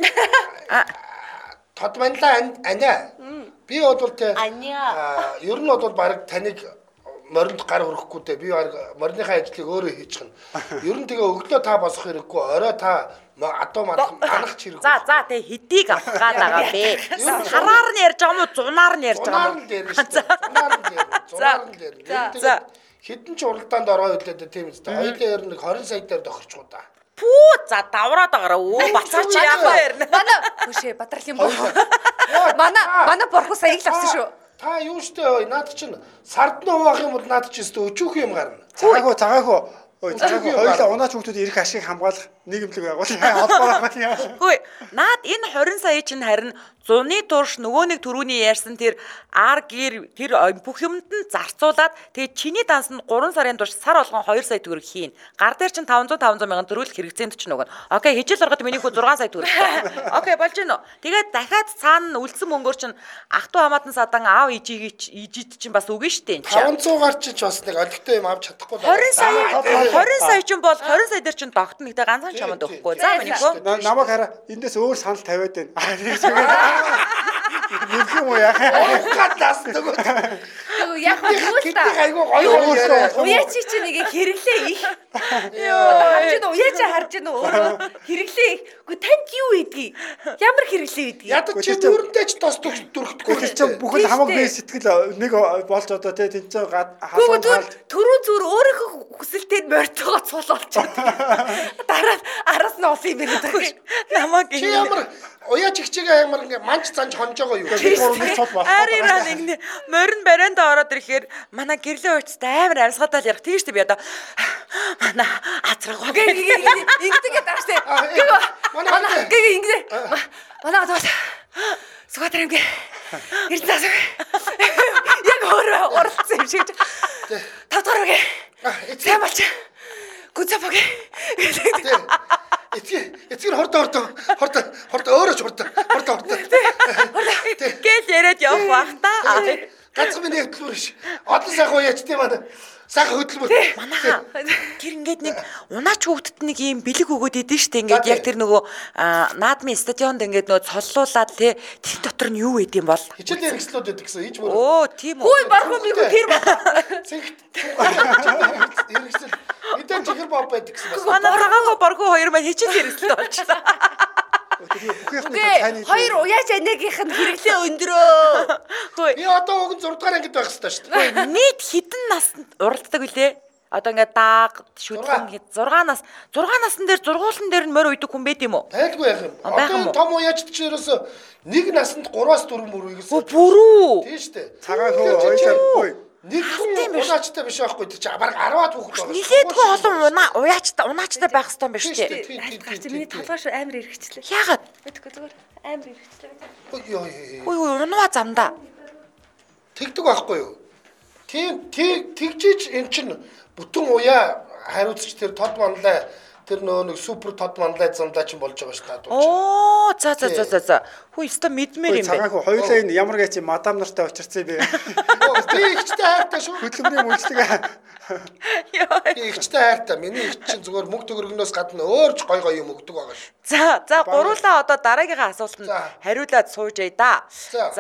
Тод манлаа ана. Би бол тэ ер нь бол баг таныг моринд гар хөрөхгүй дээ. Би морийнхаа ажлыг өөрөө хийчихнэ. Ер нь тэгээ өглөө та босох хэрэггүй. Орой та адуу манах хэрэггүй. За тэгээ хэдийг авах гээд байгаа бэ? Хараар нь ярьж байгаа юм уу? Зунаар нь ярьж байгаа юм уу? Зунаар нь ярьж. За хэдэн ч уралдаанд ороо хөдөөд тийм үстэй. Хоёулаа ер нь 20 сая дээр тохирчгүй да. Пүү за давраад байгаараа өө бацаач яах вэ? Манай үшээ Батралын боо. Манай борхоо саяг л авсан шүү. Та юу штэ наад чинь сард нь хуваах юм бол наад чинь өчүүх юм гарна. Цагаахөө Ой хоёулаа унаач хүмүүсд ирэх ашиг хамгаалах нийгэмлэг байгууллага холбоо байна. Хөөе, наад энэ 20 сая чинь харин зуны турш нөгөө нэг төрөүний ярьсан тэр гэр тэр бүх юмд нь зарцуулаад тэгээ чиний дансанд 3 сарын турш сар болгон 2 сая төгрөг хийн. Гар дээр чинь 500 мянган төрүүлэх хэрэгцээнд ч нөгөө. Окей, хижил ороход миний хүү 6 сая төгрөг. Окей, болж гинөө. Тэгээд дахиад цаана үлдсэн мөнгөөр чинь ах トゥ хамаатан садан аав ижид чинь бас үгүй штэ энэ чинь. 500 гар чинь бас нэг олигтой юм авч чадахгүй. 20 сая чинь бол 20 сая дээр чинь тогтно гэдэг ганцхан чамд өгөхгүй. За миний хөө. Намайг хараа эндээс өөр санал тавиад байна. Нэг юм уу яа. Гатаас нөгөө. Яг нь айгуу гоё. Уяач чи нэг хэрэглээ их. Харж байна уяач харж байна өөрөө хэрэглээ их. Гэхдээ танд юу идгийг? Ямар хэрэглээ идгийг? Ядаж чи өөрөндөө ч тос дүрхэхгүй. Тэр чинь бүхэл хамаг бие сэтгэл нэг болж одоо тий тэн чинь хасуун төрөө зүр өөрийнхөө хүсэлтэд морьтойгоо цуулуулчихад. Дараа араас нь олсон юм байна. Намаг чи ямар уяач хичээгээ ямар ингээ манч занж хонж байгаа юу? Арира нэг морин барианда ороод ирэхээр манай гэрлийн уйцтай амар амьсгалаад ярих тийм шүү дээ би одоо манай азраг ингэдэг тааштай. Манай ингэ манай одоо Сүгатэр ингээ ирдээс яг өөрөө оролцсон юм шиг. Тавтараагээ. Сайн болч. Гүцэпэгээ. Эцэг хордоо өөрөөч хордоо. Гэл яриад явах бах та. Ганцхан миний хөдөлмөр ш. Олон сайхан уяач тийм аа. Сайхан хөдөлмөр. Манайха тэр ингээд нэг унаач хүүхдэд нэг юм бэлэг өгөөд идэв штэ ингээд яг тэр нөгөө наадмын стадионд ингээд нөгөө цоллуулаад тэр дотор нь юу идэм бол хичээлийн хэрэгслүүд байдаг гэсэн ийж мөр. Оо тийм үү. Хөөе барах би тэр хэрэгсэл мэдэн чихэр боб байдаг гэсэн бас. Манай цагаагаа боргоо хоёр маань хичээл хэрэгслээ болчихлоо. Хоёр уяач анигийнх нь хэрэглээ өндөрөө. Хөөе. Би одоо уг 6 дугаар ангид байх хэрэгтэй шүү дээ. Нийт хэдэн наснд уралддаг вүлээ? Одоо ингээд дааг шүтлэн 6 насн дээр зургуулсан дээр нь морь уйдаг хүн байд юм уу? Тайлгүй яах юм. Одоо том уяачд ч ерөөсө нэг наснд 3-аас 4 мөр үйгэсэн. Бүрүү. Тийм шүү дээ. Цагаан хөө хоёлаа нэг хүн унаачтай биш байхгүй тэр чи бараг 10-аад хүүхэд байгаа. Нилээдгүй олон унаачтай байх хэрэгтэй юм биш үү? Гарч миний толгой шүү амар эргэжлээ. Яагаад? Мэдгүй зүгээр амар эргэжлээ. Ой унаа замдаа. Тэгдэг байхгүй юу? Тийм тэгжиж эн чин бүтэн уяа хариуцч тэр тод манлай тэр нөө нэг супер тод манлай замдаа ч болж байгаа шүү дээ. Оо за. Хүү өстө мэдмээр юм байна. Цагаан хөө хоёулаа энэ ямар гэч мадам нартай очирцээ би. Би ихтэй хайртай шүү. Хөдөлмөрийн үйлчлэг. Би ихтэй хайртай. Миний их чинь зүгээр мөнгө төгрөгнөөс гадна өөр ч гой юм өгдөг байгаа шүү. За гуруулаа одоо дараагийнхаа асуултанд хариулаад суужээ да.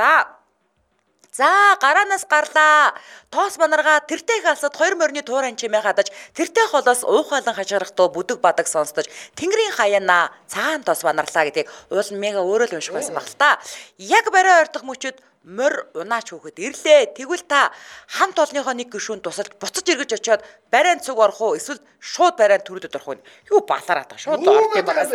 За гараанаас гарлаа. Тоос банарга тэртээ их алсад 2 морины тууран чимээ хадаж тэртээ холоос уухайлан хажгарахдоо бүдэг бадаг сонсдож тэнгэрийн хаяна цагаан тоос банарлаа гэдгийг уул мега өөрөө л унших байсан баг л та. Яг барай ойртох мөчөд морь унаач хөөхөд ирлээ. Тэгвэл та хамт олонныхоо нэг гишүүн тусалж буцаж эргэж очиод барайн цуг орох уу эсвэл шууд барайн төрөлд орох уу? Юу балараа та шууд орох юм байна.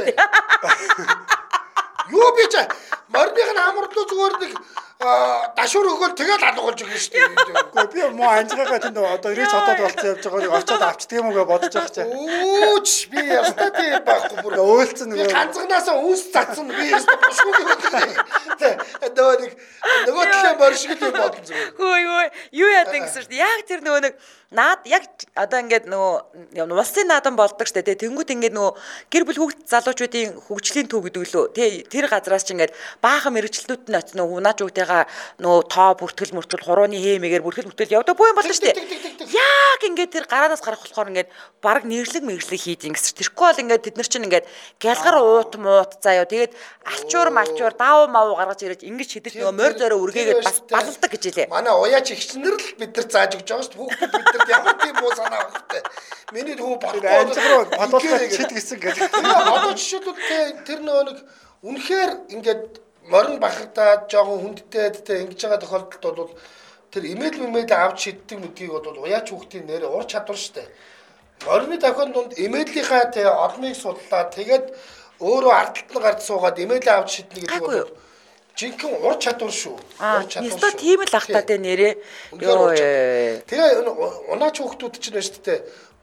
Юу би ч морьных нь амарлуу зүгээр нэг дашуур өгөөл тэгэл алгуулж өгнө шүү дээ. Үгүй би муу анжаагаа тэнд одоо ирээч хотод болцсон явж байгааг очиод авчдаг юм уу гэж бодож байгаа ч. Өөч би ястаа тийм байхгүй бүр өөлцөн нэг ганцганаасаа үүс цацсан би ястаа бошгүй юм. Нөгөө төлөө морьшиг л бодсон зүгээр. Хөөе юу яадаг гэсэн шүү дээ. Яг тэр нөгөө нэг наад яг одоо ингээд нөгөө улсын наадам болдог шүү дээ. Тэнгүүд ингээд нөгөө гэр бүл хүүхд залуучуудын хөгжлийн төв гэдэг лөө. Тэр газраас ч ингээд баахан мэрэгчлүүд нь очно унаач хүүхдтэйгээ нөгөө тоо бүртгэл мөртгөл хурууны хэмээгээр бүртгэл мөртгөл явдаг боо юм болно шүү дээ. Яг ингээд тэр гараанаас гарах болохоор ингээд баг нэрлэг хийдин гэсэн. Тэрхгүй бол ингээд тэд нар чинь ингээд гялгар уут муут заяа. Тэгээд алчуур малчуур даав мав гаргаж ирээд ингээд шидэж нөгөө морь зороо үргээгээд бас балалдаг гэж хэлээ. Манай уяач ихчнэр л бид нар зааж өгч байгаа шүү дээ. Хүүхдүүд бид нар ямар тийм муу санаа авахтай. Миний хүү бодлоо анжигруу бодлоо чид гисэн гэдэг. Одоо жишээлбэл тэр нөгөө нэг үнэхээр ингээд морин бахардаад жоохон хүндтэй ингэж байгаа тохиолдолд бол тэр имэйл авч шиддэг мэдгийг бол уяач хүүхдийн нэр ур чадвар шүү дээ. Морины давхин дунд имэйлийнхаа тэ олмыг судлаа тэгээд өөрөө ардталт нь гарч суугаад имэйл авч шиднэ гэдэг бол жинхэнэ ур чадвар шүү. Ур чадвар. Эсвэл тийм л ахтаа тэ нэрээ. Йоо. Тэгээ унаач хүүхдүүд ч нэ шүү дээ.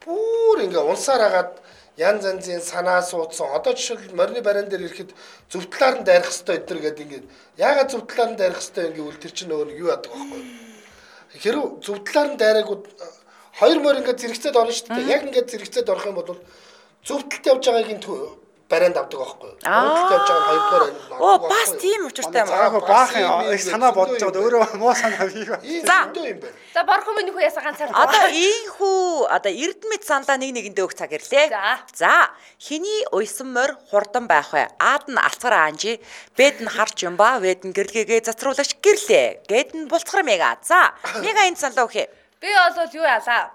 бүр ингээ унсаар хагаад янз янзын санаа суудсан. Одоо жишээл морины бариан дээр ирэхэд зөв талаар нь дайрах хэвээр өдр гэдэг ингээ яагаад зөв талаар нь дайрах хэвээр ингээ үл тэр чинь нөгөө юу яадаг байхгүй. Хэрв зөв талаар нь дайраагүй хоёр морь ингээ зэрэгцээд орно шүү дээ. Яг ингээ зэрэгцээд орох юм бол зөв талд явж байгаагийн барианд авдаг байхгүй. Өөрөлтөд явж байгаа хоёрдугаар барианд. Оо бас тийм учиртай юм аа. Баахан их санаа бодож байгаа өөрөө муу санаа бий. За борхон минь хүү ясаа ганцаар. Одоо ийхүү одоо эрдэмэд саналаа нэг нэгэндээ өгч цаг ирлээ. За хиний уйсан морь хурдан байх вэ? Аад нь алцгар аанжи, бэд нь харч юм ба, вэд нь гэрлэгээ зацруулагч гэрлээ. Гэд нь булцгар мега. За мега энэ саналаа өгье. Би бол юу яалаа?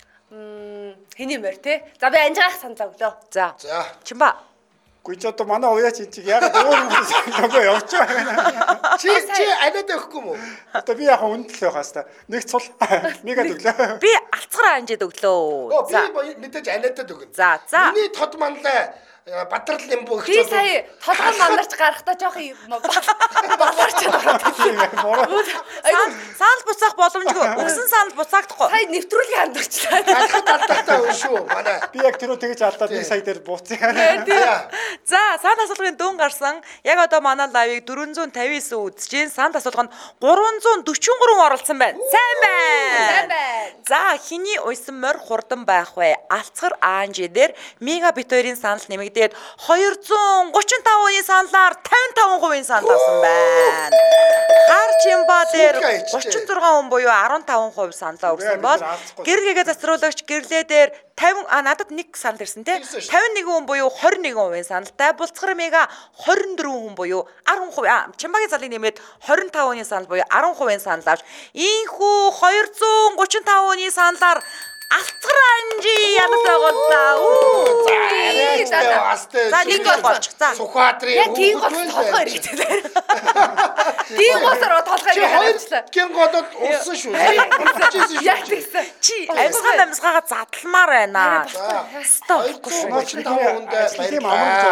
Хиний морь те. За би анжаах саналаа өглөө. За. Чимба. Гүйж одоо манай уяач энэ чиг ягаад өөр нөгөө явж байгаа. Чи анаад өгөхгүй мүү? Одоо би яг үнэлэх байх хаста. Нэг цул нэгэд өглөө. Би алцгар анжид өглөө. За. Би мэдээж анаадад өгнө. За. Миний тод манлаа Бадрал Лимбу их би сая толгой мандарч гарахтаа жоох баларч байгаа. Санал буцаах боломжгүй. Өгсөн санал буцаагдахгүй. Сая нэвтрүүлгийн хандагчлаа. Алдахтаа шүү манай. Би яг тэрөө тэгэж алдаад нэг сая дээр бууцсан. За, санал асуулгын дүн гарсан. Яг одоо манай лайвыг 459 үзэж, санал асуулганд 343 оролцсон байна. Сайн байна. За, хиний уйсан морь хурдан байх вэ? Алцгар аанжи дээр мегабит 2-ын санал нэмэгдээд 235-ны саналаар 55% санал авсан байна. Хар чимба дээр 36 хүн буюу 15% саналаа өгсөн бол гэргээгээ зацруулагч гэрлээ дээр 50 надад нэг санал ирсэн те 51 хүн буюу 21% саналтай, булцгар мега 24 хүн буюу 10%, чимбагийн залыг нэмээд 25-ны санал буюу 10% санал авч ийхүү 235-ны саналаар алцгар анжи янах байгууллаа. За нэг гол болчих. За Сүхбаатарын яг тийм гол толгой хэрэгтэй. Тийм голоор толгой хэрэгжлээ. Гин голод улсан шүү. Яг тэгсэн. Чи амьсгаа задламаар байна. Стоп. 35 хүндээ баярлалаа.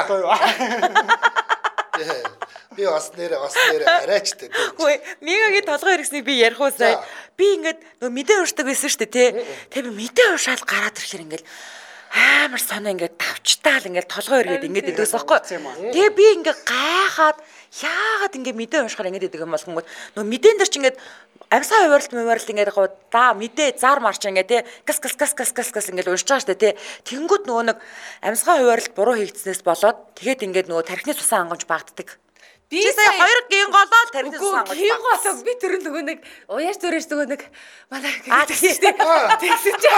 Би бас нэрээ арайчтай. Хөөе, мегагийн толгой хэрэгснийг би ярих уусаа. Би ингээд нөө мэдээ уушдаг байсан шүү дээ, тий. Тэгээ би мэдээ уушаал гараад ирэхээр ингээд амар соноо ингээд тавчтаал ингээд толгой эргээд ингээд идэгс аахгүй. Тэгээ би ингээд гайхаад яагаад ингээд мэдээ уушахаар ингээд идэг юм болгонгод нөө мэдэн дээр чи ингээд амьсгаа хувааралт ингээд яг да мэдээ зар марч ингээд тий гас ингээд уншиж байгаа шүү дээ, тий. Тэнгүүд нөгөө нэг амьсгаа хувааралт буруу хийгдснээс болоод тэгээд ингээд нөгөө тархины цусан хангамж багтдаг. Би сая 2 гин голоод тархины цусан хангамж. Гин голоо би тэр нөгөө нэг уяаш зүрээс нөгөө нэг манай тэгсэн шүү дээ. Тэгсэн чи.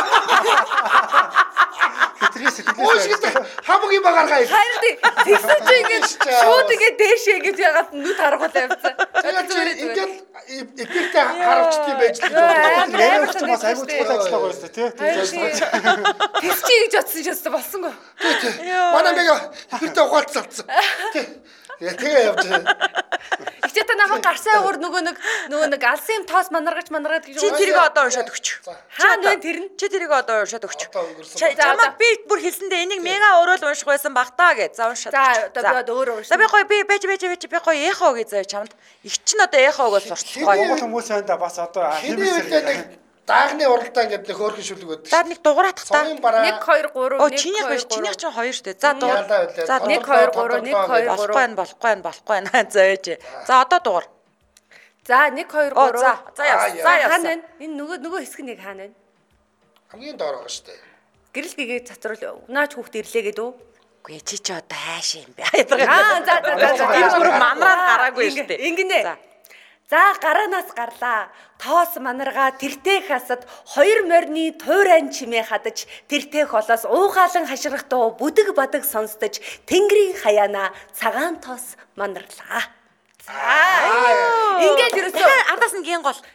Хамгийн багааргаа. Харин тэгсэн чи ингээд шууд ингээд дээшээ гэж ягаад нүд харгуулаа явцсан. Ингээд эффектээ харуулчих юм байж л байна. Ярих ч бас айгуу цуглаа ажиллагаа байсан тий. Тэгс чи гэж бодсон ч гэсэн болсонгүй. Манай мега эффектээ ухаалцсан. Тэгээ явж байна. Ихтэй та намайг гарсан өөр нөгөө нэг алсын тоос манаргаж гэж чи тэрийг одоо уншаад өгч. Хаана вэ тэр нь? Чи тэрийг одоо уншаад өгч. Чамаа би бүр хэлсэндээ энийг мега өөрөө л унших байсан баг таа гэж. За уншаад. За одоо өөрөө унш. За би гоё би байж би гоё яхаа гэж заяа чамд. Их ч н одоо яхаагаа сурч гоё. Монгол хүмүүс байна бас одоо хэмээсээ даагны уралдаан гэдэг нэг хөөрхөн шүлэг өгдөг. За нэг дугааратах та. 1 2 3 Оо чинийх биш, чинийх ч 2 шүү дээ. За дугаар. За 1 2 3 болохгүй байна. За ээж. За одоо дугаар. За 1 2 3. За явсан. Хаана вэ? Энэ нөгөө хэсэг нэг хаана вэ? Хамгийн доор байгаа шүү дээ. Гэрэл гэгээ цацруул. Наач хүүхд ирлээ гэдэг үү? Үгүй чи одоо хааш юм бэ? За. Энэ бүр манраад гараагүй шүү дээ. Ингэнэ. За гараанаас гарлаа. Тоос манарга тэртээ хасад 2 морины туйран чимээ хадаж тэртээ холоос уугаалan хаширах дуу бүдэг бадаг сонсдож тэнгэрийн хаяана цагаан тоос манарлаа. За ингээд ерөөсөө ардаас нь гин гол.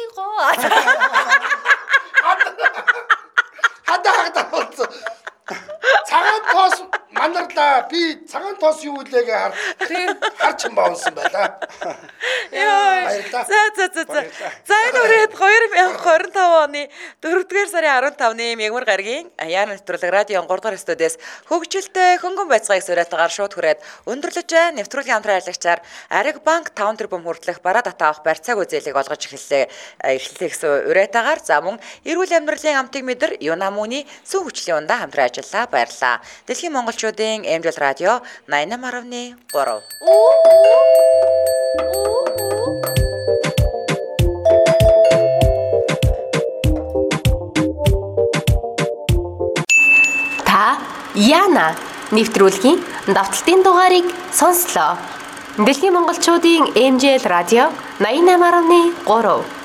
Хадаа болсон. Цагаан тоос манарлаа. Би цагаан тоос юу үлээгээ харч юм баунсан байлаа. Яа Баярлалаа. За энэ үрээд 2025 оны 4-р сарын 15-ны мягмар гарагийн Яна нэвтрүүлэг радион 3 дугаар студиэс хөгжилтэй хөнгөн байцгааг сураатагаар шууд хүрээд өндөрлөж нэвтрүүлгийн хамтран аялагчаар Ариг банк 5 тэрбум хүртэлх бараа дата авах барьцааг үзээлэг олгож эхэллээ гэсэн уриатагаар за мөн эрүүл амьдралын амтыг мэдэр Юнамууны сүм хүчлийн ундаа хамтран ажиллаа баярлаа. Дэлхийн монголчуудын MJL радио 88.3. Та Яна нэвтрүүлгийн давталтын дугаарыг сонслоо. Дэлхийн монголчуудын MJL радио 88.3